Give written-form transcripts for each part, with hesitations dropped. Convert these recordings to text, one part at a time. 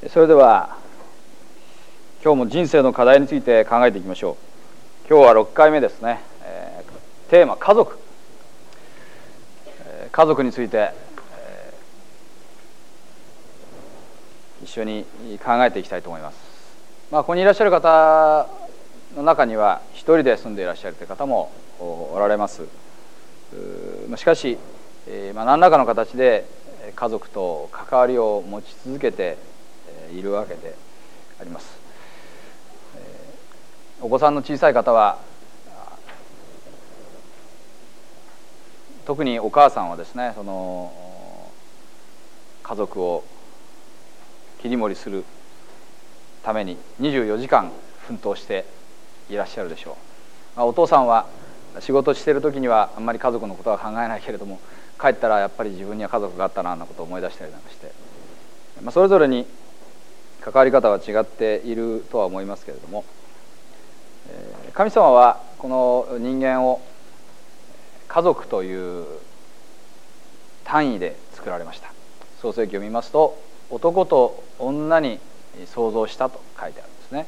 それでは今日も人生の課題について考えていきましょう。今日は6回目ですね。テーマ家族、家族について、一緒に考えていきたいと思います。ここにいらっしゃる方の中には一人で住んでいらっしゃるという方もおられます。しかし、何らかの形で家族と関わりを持ち続けているわけであります。お子さんの小さい方は、特にお母さんはですね、その家族を切り盛りするために24時間奮闘していらっしゃるでしょう。お父さんは仕事している時にはあんまり家族のことは考えないけれども、帰ったらやっぱり自分には家族があったなということを思い出したりなんかして、それぞれに関わり方は違っているとは思いますけれども、神様はこの人間を家族という単位で作られました。創世記を見ますと、男と女に創造したと書いてあるんですね。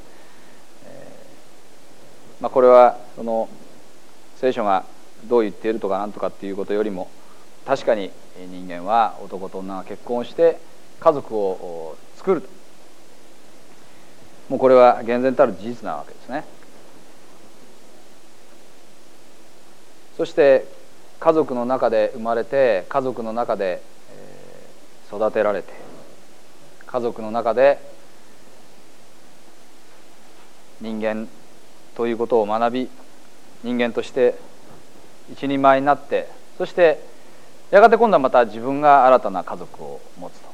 これはその聖書がどう言っているとかなんとかっていうことよりも、確かに人間は男と女が結婚して家族を作ると、もうこれは厳然たる事実なわけですね。そして家族の中で生まれて、家族の中で育てられて、家族の中で人間ということを学び、人間として一人前になって、そしてやがて今度はまた自分が新たな家族を持つと。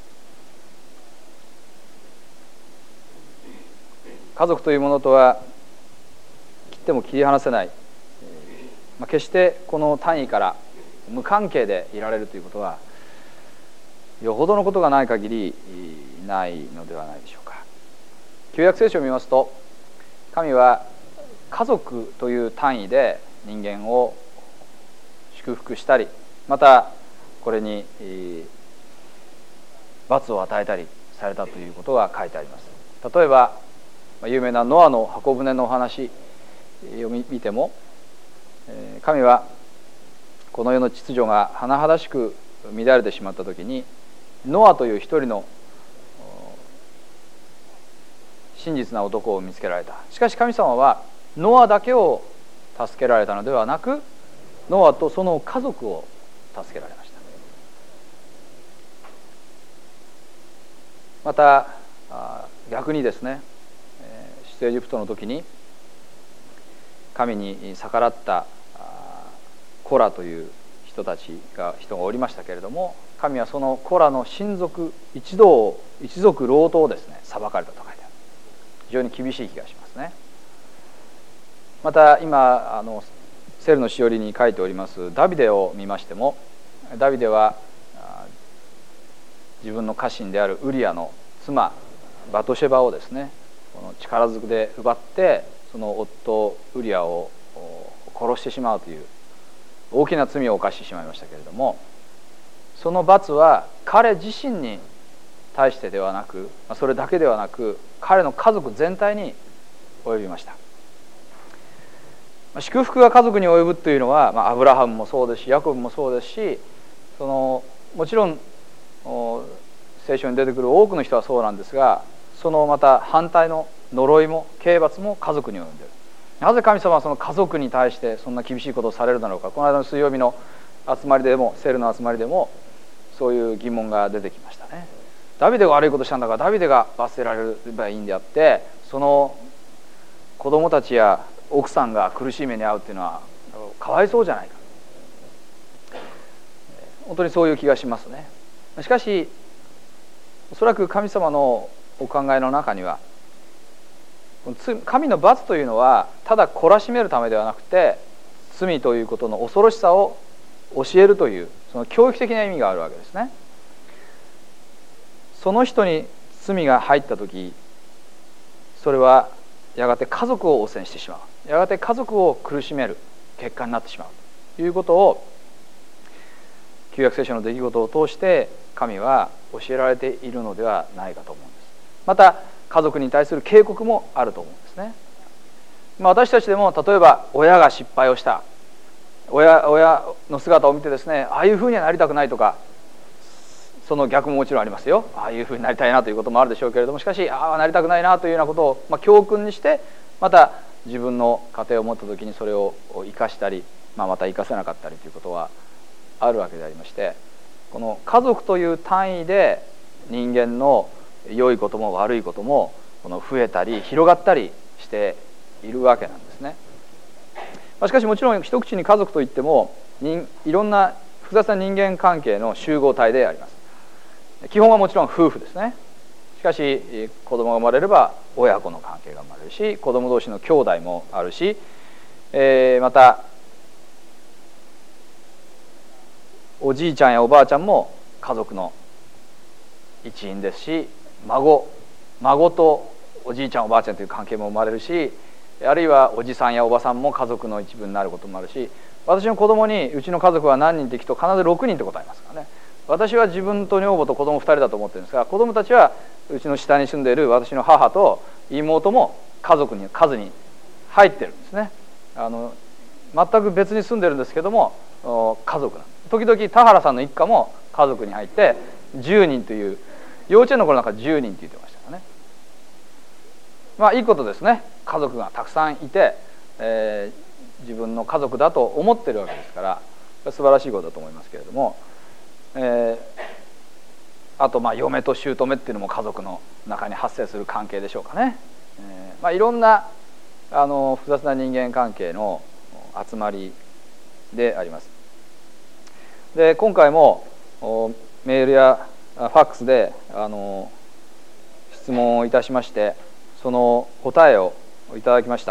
家族というものとは切っても切り離せない、決してこの単位から無関係でいられるということはよほどのことがない限りないのではないでしょうか。旧約聖書を見ますと、神は家族という単位で人間を祝福したり、またこれに罰を与えたりされたということが書いてあります。例えば有名なノアの箱舟のお話を見ても、神はこの世の秩序が甚だしく乱れてしまった時に、ノアという一人の真実な男を見つけられた。しかし神様はノアだけを助けられたのではなく、ノアとその家族を助けられました。また逆にですね、出エジプトの時に神に逆らったコラという人がおりましたけれども、神はそのコラの親族一族郎党をですね裁かれたと書いてある。非常に厳しい気がしますね。また今セルのしおりに書いておりますダビデを見ましても、ダビデは自分の家臣であるウリアの妻バトシェバをですね、この力ずくで奪って、その夫ウリアを殺してしまうという大きな罪を犯してしまいましたけれども、その罰は彼自身に対してではなく、それだけではなく彼の家族全体に及びました。祝福が家族に及ぶというのは、アブラハムもそうですし、ヤコブもそうですし、もちろん聖書に出てくる多くの人はそうなんですが、そのまた反対の呪いも刑罰も家族に及んでいる。なぜ神様はその家族に対してそんな厳しいことをされるだろうか。この間の水曜日の集まりでも、セールの集まりでもそういう疑問が出てきましたね。ダビデが悪いことしたんだからダビデが罰せられればいいんであって、その子供たちや奥さんが苦しい目に遭うっていうのはかわいそうじゃないか。本当にそういう気がしますね。しかしおそらく神様のお考えの中には、神の罰というのはただ懲らしめるためではなくて、罪ということの恐ろしさを教えるという、その教育的な意味があるわけですね。その人に罪が入った時、それはやがて家族を汚染してしまう、やがて家族を苦しめる結果になってしまうということを、旧約聖書の出来事を通して神は教えられているのではないかと思うんです。 また家族に対する警告もあると思うんですね。私たちでも例えば親が失敗をした、親の姿を見てですね、ああいうふうにはなりたくないとか、その逆ももちろんありますよ。ああいうふうになりたいなということもあるでしょうけれども、しかしああなりたくないなというようなことを、教訓にして、また自分の家庭を持った時にそれを生かしたり、また生かせなかったりということはあるわけでありまして、この家族という単位で人間の良いことも悪いことも増えたり広がったりしているわけなんですね。しかしもちろん一口に家族といってもいろんな複雑な人間関係の集合体であります。基本はもちろん夫婦ですね。しかし子供が生まれれば親子の関係が生まれるし、子供同士の兄弟もあるし、またおじいちゃんやおばあちゃんも家族の一員ですし、孫とおじいちゃんおばあちゃんという関係も生まれるし、あるいはおじさんやおばさんも家族の一部になることもあるし、私の子供にうちの家族は何人って聞くと必ず6人って答えますからね。私は自分と女房と子供2人だと思ってるんですが、子供たちはうちの下に住んでいる私の母と妹も数に入ってるんですね。全く別に住んでるんですけども家族なんです。時々田原さんの一家も家族に入って10人という、幼稚園の頃なんか10人って言ってましたからね。いいことですね。家族がたくさんいて、自分の家族だと思ってるわけですから、素晴らしいことだと思いますけれども、あと嫁と姑っていうのも家族の中に発生する関係でしょうかね。いろんな複雑な人間関係の集まりであります。で今回もメールやファックスで質問をいたしまして、その答えをいただきました。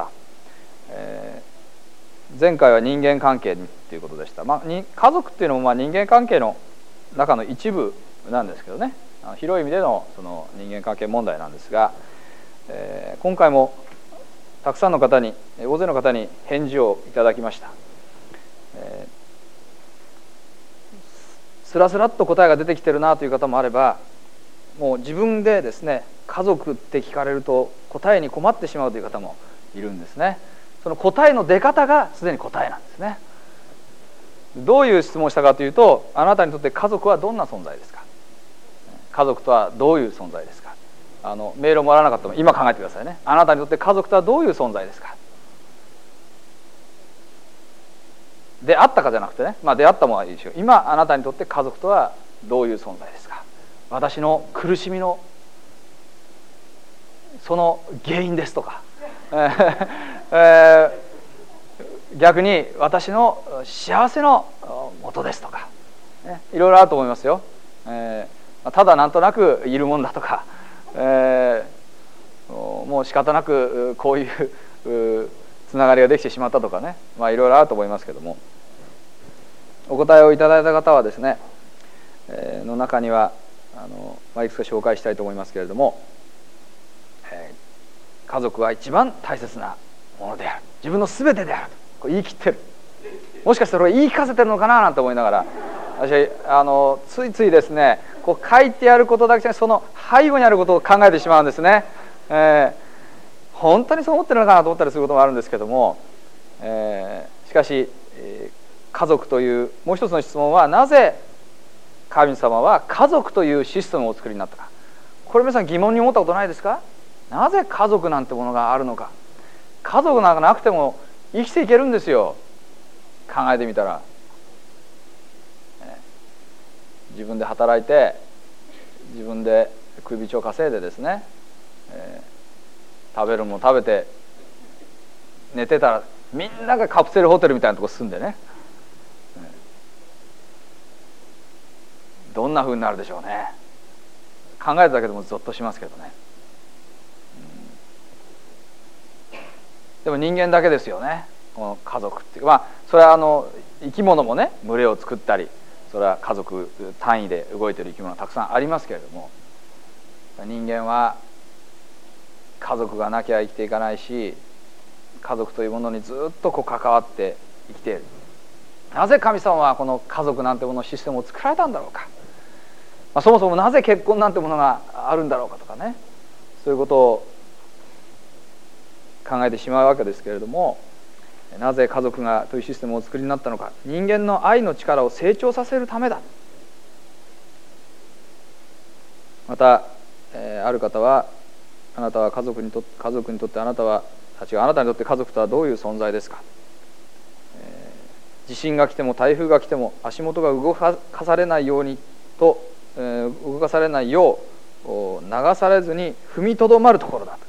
前回は人間関係ということでした。家族っていうのも人間関係の中の一部なんですけどね、広い意味でのその人間関係問題なんですが、今回もたくさんの方に、大勢の方に返事をいただきました。スラスラっと答えが出てきてるなという方もあれば、もう自分でですね、家族って聞かれると答えに困ってしまうという方もいるんですね。その答えの出方がすでに答えなんですね。どういう質問をしたかというと、あなたにとって家族はどんな存在ですか、家族とはどういう存在ですか。メールをもらわなかったも今考えてくださいね。あなたにとって家族とはどういう存在ですか。出会ったかじゃなくてね、出会ったものはいいでしょう。今あなたにとって家族とはどういう存在ですか。私の苦しみのその原因ですとか、逆に私の幸せの元ですとか、いろいろあると思いますよ。ただなんとなくいるもんだとか、もう仕方なくこういうつながりができてしまったとかね、いろいろあると思いますけども、お答えをいただいた方はですね、の中にはいくつか紹介したいと思いますけれども、家族は一番大切なものである、自分の全てであると言い切ってる。もしかしたら言い聞かせてるのかななんて思いながら、私ついついですね、書いてあることだけじゃなくてその背後にあることを考えてしまうんですね。本当にそう思ってるのかなと思ったりすることもあるんですけども、しかし、家族というもう一つの質問は、なぜ神様は家族というシステムをお作りになったか。これ皆さん疑問に思ったことないですか。なぜ家族なんてものがあるのか。家族なんかなくても生きていけるんですよ、考えてみたら。自分で働いて自分で首長稼いでですね、食べるもの食べて寝てたら、みんながカプセルホテルみたいなとこ住んでね、どんな風になるでしょうね。考えただけでもゾッとしますけどね。でも人間だけですよね、この家族っていうか。それは生き物もね、群れを作ったり、それは家族単位で動いている生き物はたくさんありますけれども、人間は家族がなきゃ生きていかないし、家族というものにずっと関わって生きている。なぜ神様はこの家族なんてもののシステムを作られたんだろうか、そもそもなぜ結婚なんてものがあるんだろうかとかね、 そういうことを考えてしまうわけですけれども、なぜ家族がというシステムをお作りになったのか。人間の愛の力を成長させるためだ。また、ある方は、あなたは家族にとってあなたにとって家族とはどういう存在ですか。地震が来ても台風が来ても足元が動かされないようにと、動かされないよう流されずに踏みとどまるところだと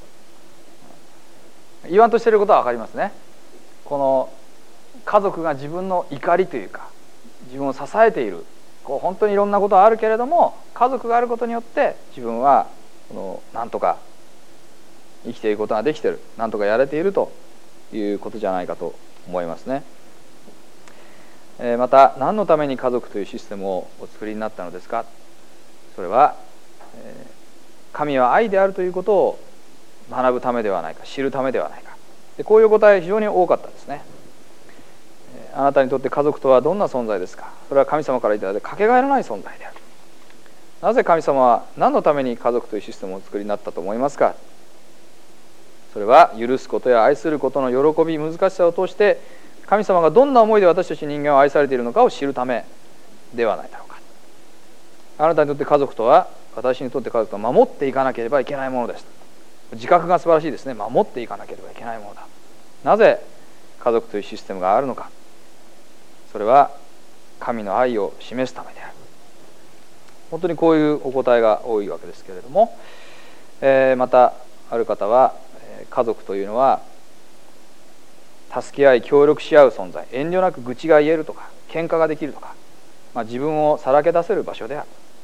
言わんとしていることは分かりますね。この家族が自分の怒りというか自分を支えている、本当にいろんなことはあるけれども、家族があることによって自分はなんとか生きていくことができている、なんとかやれているということじゃないかと思いますね。また、何のために家族というシステムをお作りになったのですか。それは神は愛であるということを学ぶためではないか、知るためではないか。こういう答え非常に多かったですね。あなたにとって家族とはどんな存在ですか。それは神様からいただいてかけがえのない存在である。なぜ神様は何のために家族というシステムをお作りになったと思いますか。それは許すことや愛することの喜び、難しさを通して神様がどんな思いで私たち人間を愛されているのかを知るためではないだろうか。あなたにとって家族とは、私にとって家族とは守っていかなければいけないものです。自覚が素晴らしいですね。守っていかなければいけないものだ。なぜ家族というシステムがあるのか。それは神の愛を示すためである。本当にこういうお答えが多いわけですけれども、またある方は家族というのは助け合い協力し合う存在、遠慮なく愚痴が言えるとか喧嘩ができるとか、自分をさらけ出せる場所であ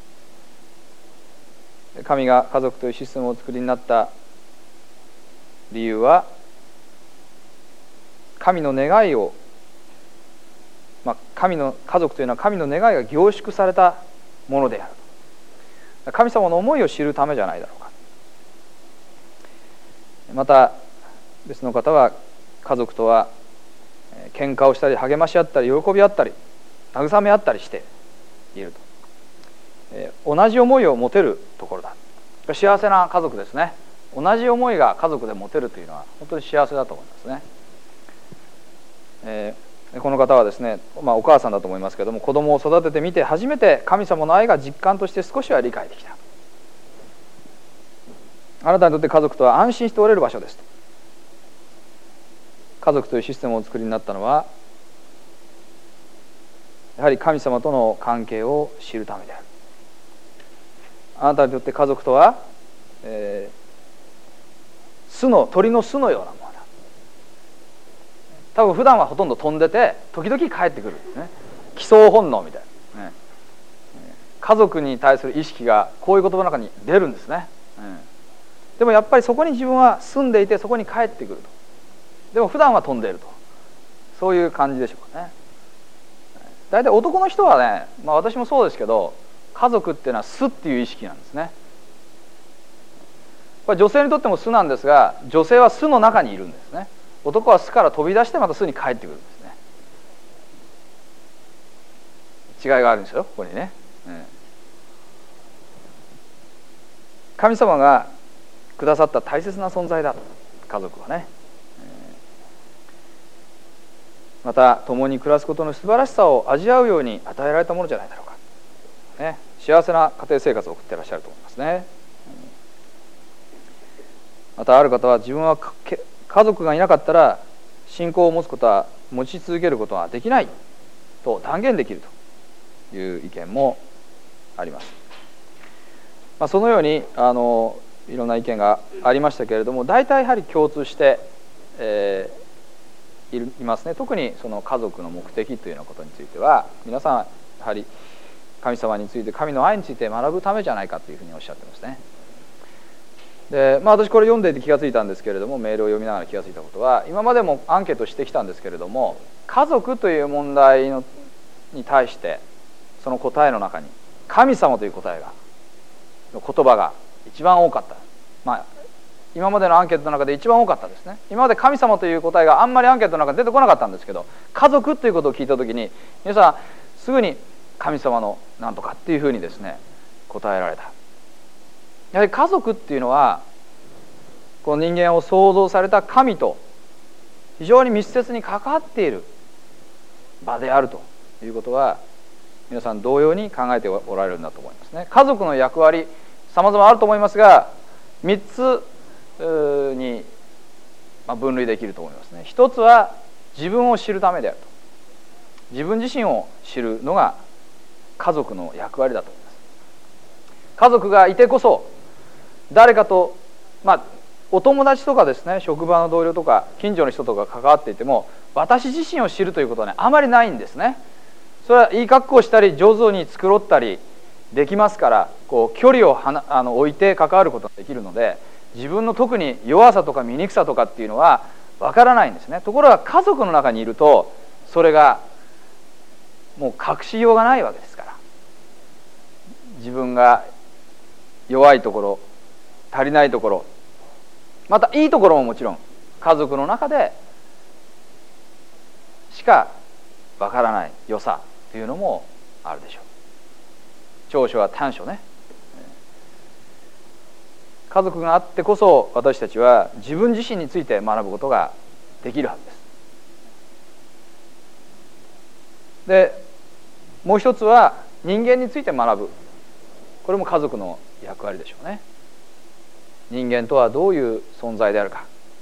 る。神が家族というシステムをお作りになった理由は、神の願いを、家族というのは神の願いが凝縮されたものである。神様の思いを知るためじゃないだろうか。また別の方は、家族とは喧嘩をしたり励まし合ったり喜び合ったり慰め合ったりしていると、同じ思いを持てるところだ。幸せな家族ですね。同じ思いが家族で持てるというのは本当に幸せだと思いますね。この方はですね、お母さんだと思いますけれども、子供を育ててみて初めて神様の愛が実感として少しは理解できた。あなたにとって家族とは安心しておれる場所ですと。家族というシステムをお作りになったのは、やはり神様との関係を知るためである。あなたにとって家族とは、鳥の巣のようなものだ。多分普段はほとんど飛んでて時々帰ってくるんですね。帰巣本能みたいな、家族に対する意識がこういう言葉の中に出るんですね。でもやっぱりそこに自分は住んでいて、そこに帰ってくると。でも普段は飛んでいると、そういう感じでしょうかね。大体男の人はね、私もそうですけど、家族っていうのは巣っていう意識なんですね。これ女性にとっても巣なんですが、女性は巣の中にいるんですね。男は巣から飛び出してまた巣に帰ってくるんですね。違いがあるんですよ、ここにね。神様がくださった大切な存在だ、家族はね。また共に暮らすことの素晴らしさを味わうように与えられたものじゃないだろうか、ね、幸せな家庭生活を送っていらっしゃると思いますね。またある方は、自分は家族がいなかったら信仰を持ち続けることはできないと断言できるという意見もあります。そのようにいろんな意見がありましたけれども、大体やはり共通して、いますね。特にその家族の目的というようなことについては、皆さんやはり神様について、神の愛について学ぶためじゃないかというふうにおっしゃってますね。で、私これ読んでいて気がついたんですけれども、メールを読みながら気がついたことは、今までもアンケートしてきたんですけれども、家族という問題に対してその答えの中に神様という答えが、言葉が一番多かった。今までのアンケートの中で一番多かったですね。今まで神様という答えがあんまりアンケートの中で出てこなかったんですけど、家族ということを聞いたときに皆さんすぐに神様のなんとかっていうふうにですね答えられた。やはり家族っていうのはこの人間を創造された神と非常に密接に関わっている場であるということは、皆さん同様に考えておられるんだと思いますね。家族の役割さまざまあると思いますが、3つに分類できると思いますね。一つは自分を知るためであると。自分自身を知るのが家族の役割だと思います。家族がいてこそ、誰かとお友達とかですね、職場の同僚とか近所の人とか関わっていても、私自身を知るということはね、あまりないんですね。それはいい格好をしたり上手に繕ったりできますから、距離を置いて関わることができるので、自分の特に弱さとか醜さとかっていうのはわからないんですね。ところが家族の中にいると、それがもう隠しようがないわけですから、自分が弱いところ、足りないところ、またいいところももちろん家族の中でしかわからない良さというのもあるでしょう。長所は短所ね。家族があってこそ、私たちは自分自身について学ぶことができるはずです。で、もう一つは人間について学ぶ。これも家族の役割でしょうね。人間とはどういう存在であるか。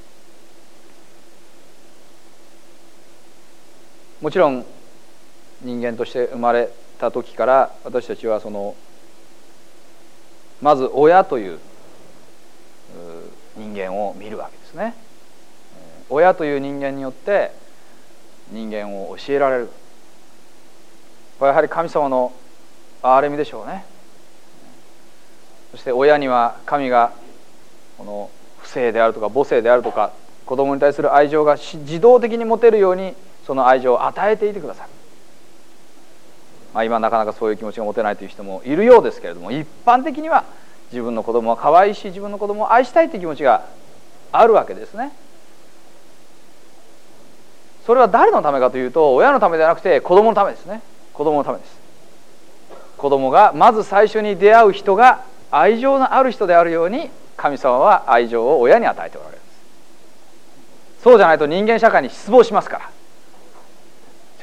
もちろん人間として生まれた時から、私たちはまず親という人間を見るわけですね。親という人間によって人間を教えられる。これはやはり神様の憐れみでしょうね。そして親には神がこの父性であるとか母性であるとか、子供に対する愛情が自動的に持てるように、その愛情を与えていてくださる。今なかなかそういう気持ちが持てないという人もいるようですけれども、一般的には自分の子供は可愛いし、自分の子供を愛したいという気持ちがあるわけですね。それは誰のためかというと、親のためではなくて子供のためですね。子供のためです。子供がまず最初に出会う人が愛情のある人であるように、神様は愛情を親に与えておられるんです。そうじゃないと人間社会に失望しますから。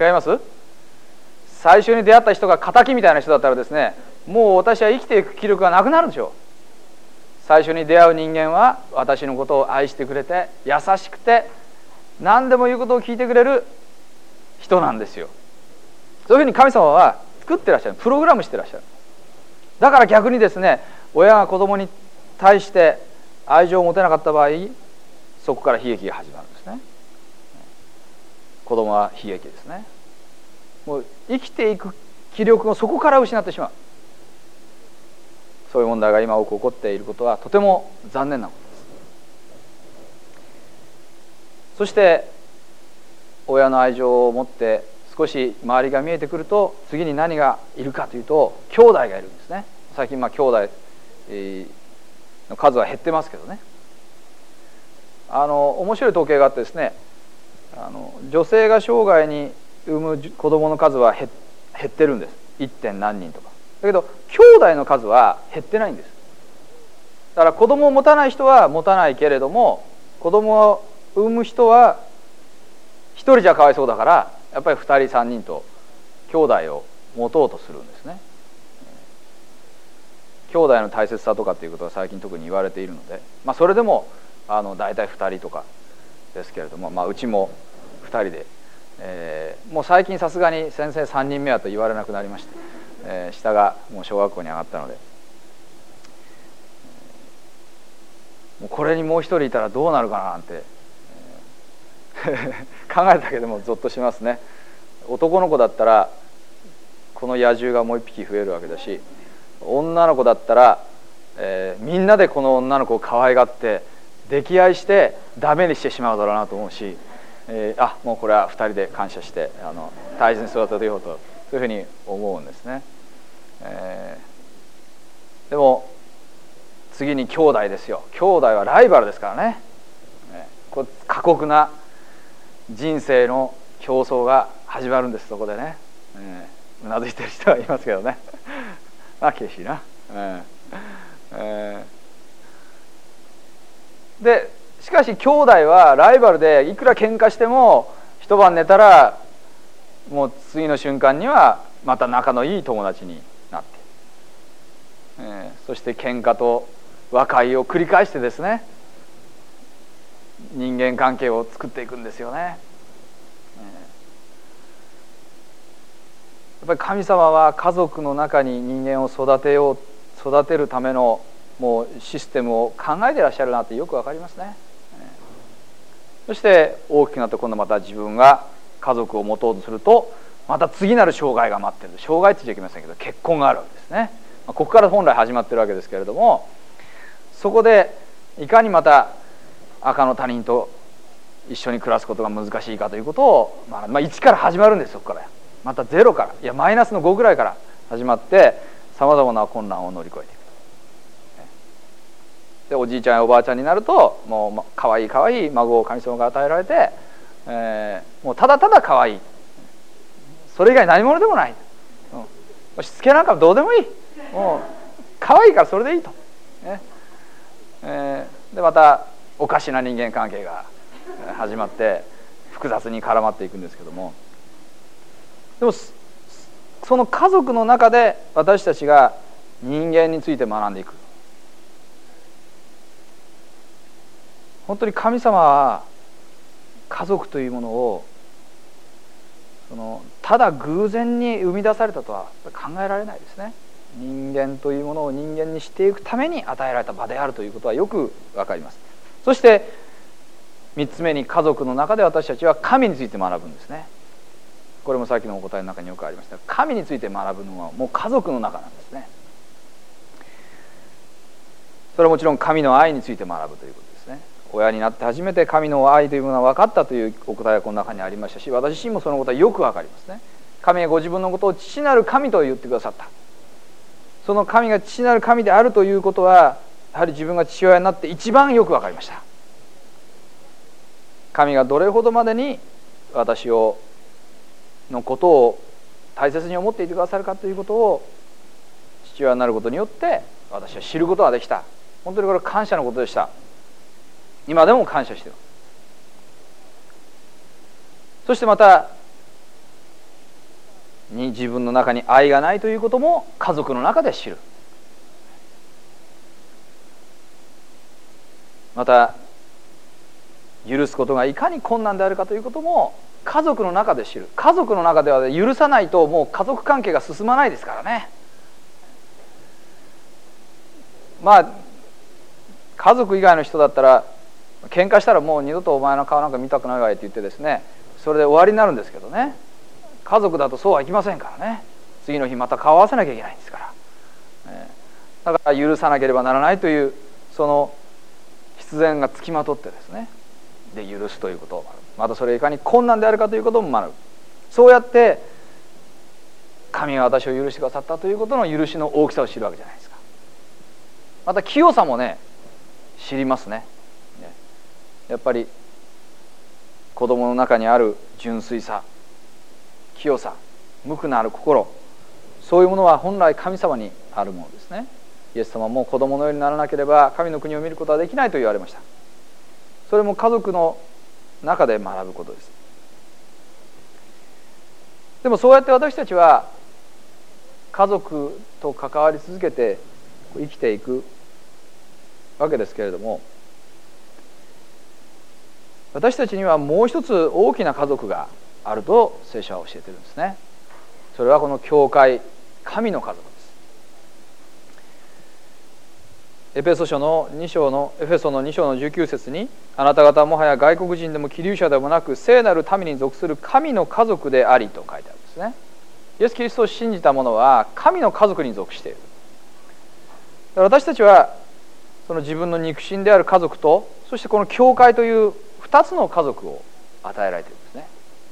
違います？最初に出会った人が敵みたいな人だったらですね、もう私は生きていく気力がなくなるんでしょう。最初に出会う人間は私のことを愛してくれて、優しくて何でも言うことを聞いてくれる人なんですよ。そういうふうに神様は作ってらっしゃる、プログラムしてらっしゃる。だから逆にですね、親が子供に対して愛情を持てなかった場合、そこから悲劇が始まるんですね。子供は悲劇ですね。もう生きていく気力をそこから失ってしまう。そういう問題が今多く起こっていることはとても残念なことです。そして親の愛情を持って少し周りが見えてくると、次に何がいるかというと、兄弟がいるんですね。最近兄弟の数は減ってますけどね。面白い統計があってですね、女性が生涯に産む子供の数は減ってるんです。 1. 何人とか。だけど兄弟の数は減ってないんです。だから子供を持たない人は持たないけれども、子供を産む人は一人じゃかわいそうだから、やっぱり2人3人と兄弟を持とうとするんですね。兄弟の大切さとかっていうことが最近特に言われているので、それでも大体2人とかですけれども、うちも2人で、もう最近さすがに先生3人目はと言われなくなりまして、下がもう小学校に上がったので、もうこれにもう一人いたらどうなるかななんて、考えただけでもゾッとしますね。男の子だったらこの野獣がもう一匹増えるわけだし、女の子だったら、みんなでこの女の子を可愛がって溺愛してダメにしてしまうだろうなと思うし、もうこれは2人で感謝して大事に育ててようと、そういうふうに思うんですね。でも次に兄弟ですよ。兄弟はライバルですからね。過酷な人生の競争が始まるんです。そこでね、うなずいてる人はいますけどね。厳しいな。 でしかし兄弟はライバルでいくら喧嘩しても一晩寝たらもう次の瞬間にはまた仲のいい友達になって、そして喧嘩と和解を繰り返してですね、人間関係を作っていくんですよね。やっぱり神様は家族の中に人間を育てるためのもうシステムを考えていらっしゃるなってよくわかりますね。そして大きくなって今度また自分が家族を持とうとするとまた次なる障害が待っている。障害って言っちゃいけませんけど結婚があるわけですね。ここから本来始まっているわけですけれども、そこでいかにまた赤の他人と一緒に暮らすことが難しいかということを、1から始まるんです。そこからまた0からいやマイナスの5ぐらいから始まってさまざまな困難を乗り越えていく。でおじいちゃんやおばあちゃんになるともうかわいいかわいい孫を神様が与えられて、もうただただかわいい、それ以外何者でもない、しつけなんかどうでもいい、もうかわいいからそれでいいと、でまたおかしな人間関係が始まって複雑に絡まっていくんですけども、でもその家族の中で私たちが人間について学んでいく。本当に神様は家族というものをただ偶然に生み出されたとは考えられないですね。人間というものを人間にしていくために与えられた場であるということはよくわかります。そして3つ目に家族の中で私たちは神について学ぶんですね。これもさっきのお答えの中によくありました。神について学ぶのはもう家族の中なんですね。それはもちろん神の愛について学ぶということですね。親になって初めて神の愛というものは分かったというお答えがこの中にありましたし、私自身もそのことはよく分かりますね。神がご自分のことを父なる神と言ってくださった。その神が父なる神であるということはやはり自分が父親になって一番よく分かりました。神がどれほどまでに私のことを大切に思っていてくださるかということを父親になることによって私は知ることができた。本当にこれは感謝のことでした。今でも感謝している。そしてまた自分の中に愛がないということも家族の中で知る。また許すことがいかに困難であるかということも家族の中で知る。家族の中では許さないともう家族関係が進まないですからね。家族以外の人だったら喧嘩したらもう二度とお前の顔なんか見たくないわいって言ってですね、それで終わりになるんですけどね、家族だとそうはいきませんからね。次の日また顔を合わせなきゃいけないんですから、だから許さなければならないというその必然がつきまとってですね、で許すということを、またそれいかに困難であるかということも学ぶ。そうやって神が私を許してくださったということの許しの大きさを知るわけじゃないですか。また清さもね知りますね。やっぱり子供の中にある純粋さ、清さ、無垢なある心、そういうものは本来神様にあるものですね。イエス様も子供のようにならなければ神の国を見ることはできないと言われました。それも家族の中で学ぶことです。でもそうやって私たちは家族と関わり続けて生きていくわけですけれども、私たちにはもう一つ大きな家族があると聖書は教えているんですね。それはこの教会、神の家族です。エペソの2章の19節に、あなた方はもはや外国人でも寄留者でもなく聖なる民に属する神の家族でありと書いてあるんですね。イエス・キリストを信じた者は神の家族に属している。私たちはその自分の肉親である家族と、そしてこの教会という2つの家族を与えられているんですね。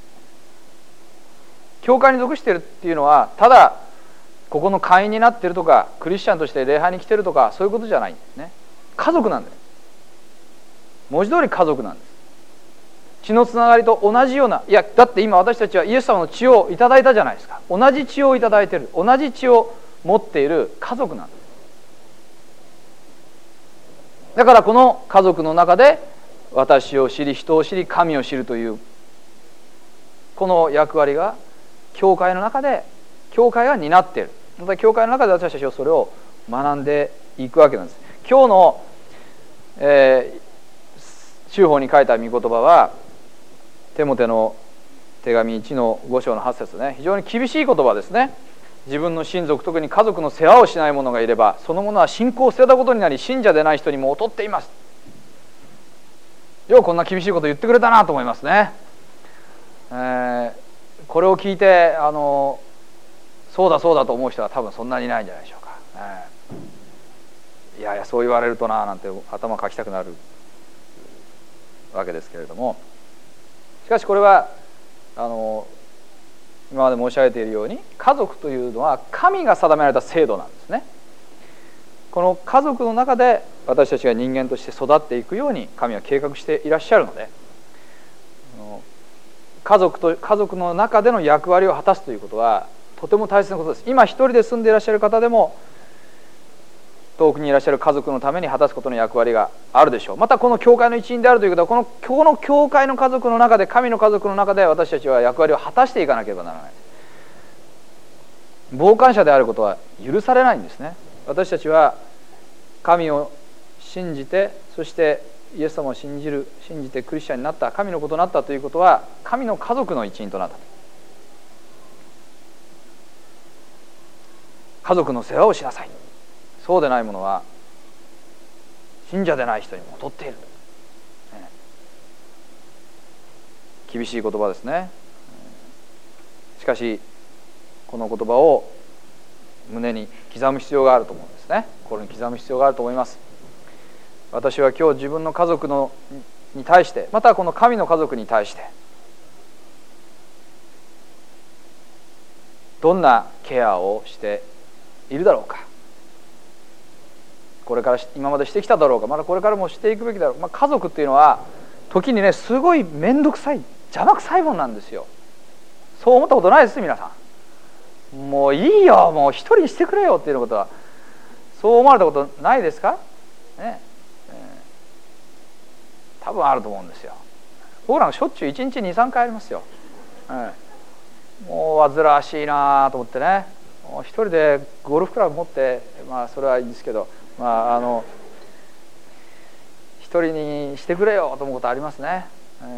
教会に属しているっていうのはただここの会員になっているとかクリスチャンとして礼拝に来ているとかそういうことじゃないんですね。家族なんです。文字通り家族なんです。血のつながりと同じような、だって今私たちはイエス様の血をいただいたじゃないですか。同じ血をいただいている、同じ血を持っている家族なんです。 だからこの家族の中で私を知り人を知り神を知るというこの役割が教会の中で教会が担っている。また教会の中で私たちはそれを学んでいくわけなんです。今日の、修法に書いた御言葉はテモテの手紙1の5章の8節ね、非常に厳しい言葉ですね。自分の親族、特に家族の世話をしない者がいればその者は信仰を捨てたことになり信者でない人にも劣っています。ようこんな厳しいこと言ってくれたなと思いますね。これを聞いてそうだそうだと思う人は多分そんなにいないんじゃないでしょうか。いやいやそう言われるとななんて頭かきたくなるわけですけれども、しかしこれは今まで申し上げているように家族というのは神が定められた制度なんですね。この家族の中で私たちが人間として育っていくように神は計画していらっしゃるので、家族の中での役割を果たすということはとても大切なことです。今一人で住んでいらっしゃる方でも遠くにいらっしゃる家族のために果たすことの役割があるでしょう。またこの教会の一員であるということはこの教会の家族の中で神の家族の中で私たちは役割を果たしていかなければならない。傍観者であることは許されないんですね。私たちは神を信じて、そしてイエス様を信じてクリスチャンになった、神の子となったということは神の家族の一員となった。家族の世話をしなさい。そうでない者は信者でない人にも劣っている。厳しい言葉ですね。しかしこの言葉を胸に刻む必要があると思うんですね。心に刻む必要があると思います。私は今日自分の家族に対して、またこの神の家族に対してどんなケアをしているだろうか。これから今までしてきただろうか、まだこれからもしていくべきだろうか。家族っていうのは時にねすごい面倒くさい邪魔くさいもんなんですよ。そう思ったことないです皆さん。もういいよ、もう一人にしてくれよっていうことはそう思われたことないですかね。多分あると思うんですよ。僕なんかしょっちゅう1日 2,3 回ありますよ。もう煩わしいなと思ってね、もう一人でゴルフクラブ持って、それはいいんですけど、一人にしてくれよと思うことありますね。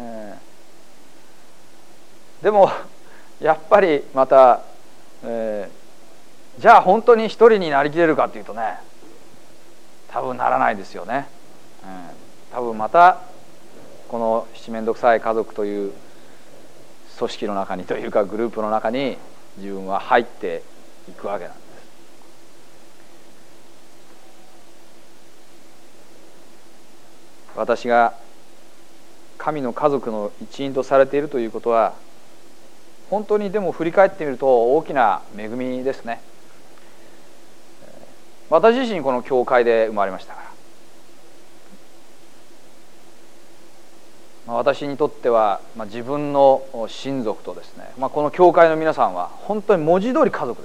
でもやっぱりまた、じゃあ本当に一人になりきれるかというとね、多分ならないですよね。多分またこの七面倒くさい家族という組織の中にというかグループの中に自分は入っていくわけなんです。私が神の家族の一員とされているということは本当にでも振り返ってみると大きな恵みですね。私自身この教会で生まれましたから、私にとっては自分の親族とですね、この教会の皆さんは本当に文字通り家族です。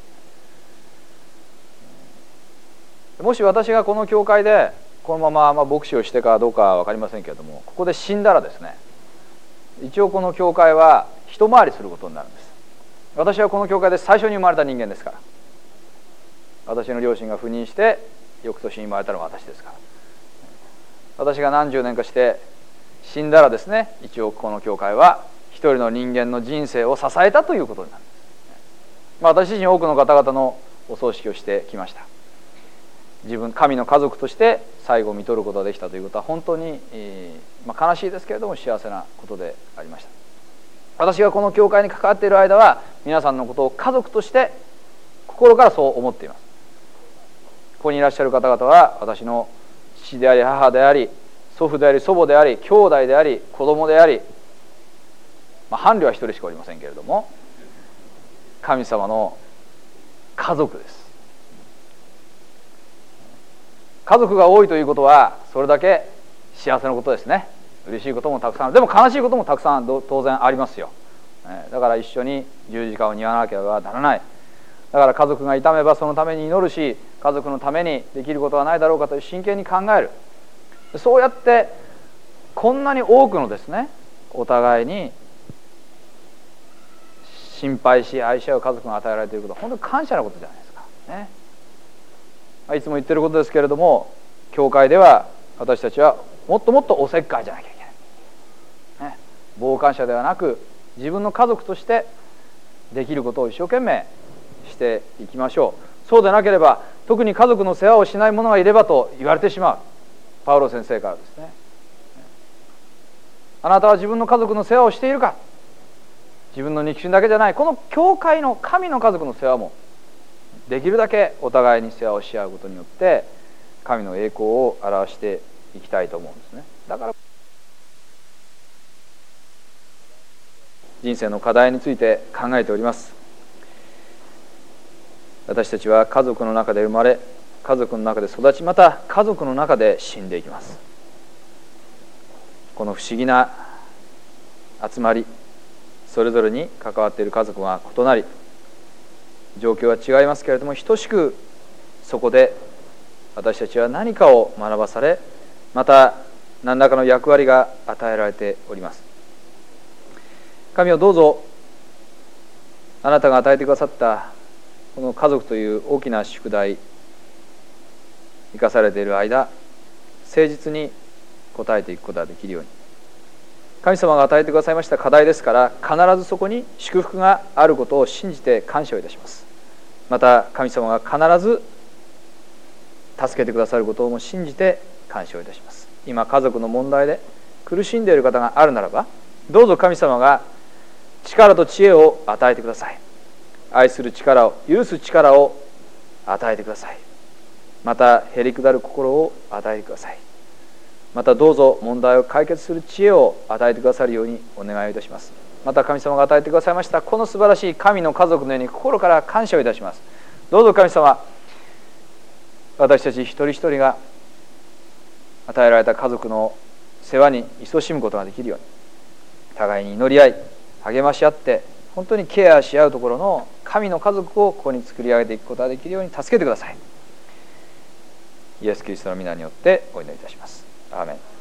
もし私がこの教会でこのまま牧師をしてかどうかは分かりませんけれども、ここで死んだらですね、一応この教会は一回りすることになるんです。私はこの教会で最初に生まれた人間ですから、私の両親が赴任して翌年に生まれたのは私ですから、私が何十年かして死んだらですね、一応この教会は一人の人間の人生を支えたということになるんです。私自身多くの方々のお葬式をしてきました。神の家族として最後を看取ることができたということは本当に、悲しいですけれども幸せなことでありました。私がこの教会に関わっている間は皆さんのことを家族として心からそう思っています。ここにいらっしゃる方々は私の父であり母であり祖父であり祖母であり兄弟であり子供であり、伴侶は一人しかおりませんけれども神様の家族です。家族が多いということはそれだけ幸せなことですね。嬉しいこともたくさんある。でも悲しいこともたくさん当然ありますよ。だから一緒に十字架を担わなければならない。だから家族が痛めばそのために祈るし、 家族のためにできることはないだろうかという真剣に考える。そうやってこんなに多くのですね、お互いに心配し愛し合う家族が与えられていることは本当に感謝なことじゃないですかね。いつも言ってることですけれども、教会では私たちはもっともっとおせっかいじゃなきゃいけない、ね、傍観者ではなく自分の家族としてできることを一生懸命していきましょう。そうでなければ特に家族の世話をしない者がいればと言われてしまう。パウロ先生からですね、あなたは自分の家族の世話をしているか。自分の肉親だけじゃない、この教会の神の家族の世話もできるだけお互いに世話をし合うことによって神の栄光を表していきたいと思うんですね。だから人生の課題について考えております。私たちは家族の中で生まれ、家族の中で育ち、また家族の中で死んでいきます。この不思議な集まり、それぞれに関わっている家族が異なり、状況は違いますけれども、等しくそこで私たちは何かを学ばされ、また何らかの役割が与えられております。神をどうぞあなたが与えてくださったこの家族という大きな宿題、生かされている間、誠実に応えていくことができるように、神様が与えてくださいました課題ですから、必ずそこに祝福があることを信じて感謝をいたします。また神様が必ず助けてくださることをも信じて感謝をいたします。今家族の問題で苦しんでいる方があるならば、どうぞ神様が力と知恵を与えてください。愛する力を、許す力を与えてください。またへりくだる心を与えてください。またどうぞ問題を解決する知恵を与えてくださるようにお願いいたします。また神様が与えてくださいましたこの素晴らしい神の家族のように心から感謝をいたします。どうぞ神様、私たち一人一人が与えられた家族の世話に勤しむことができるように、互いに祈り合い励まし合って本当にケアし合うところの神の家族をここに作り上げていくことができるように助けてください。イエス・キリストの皆によってお祈りいたします。アーメン。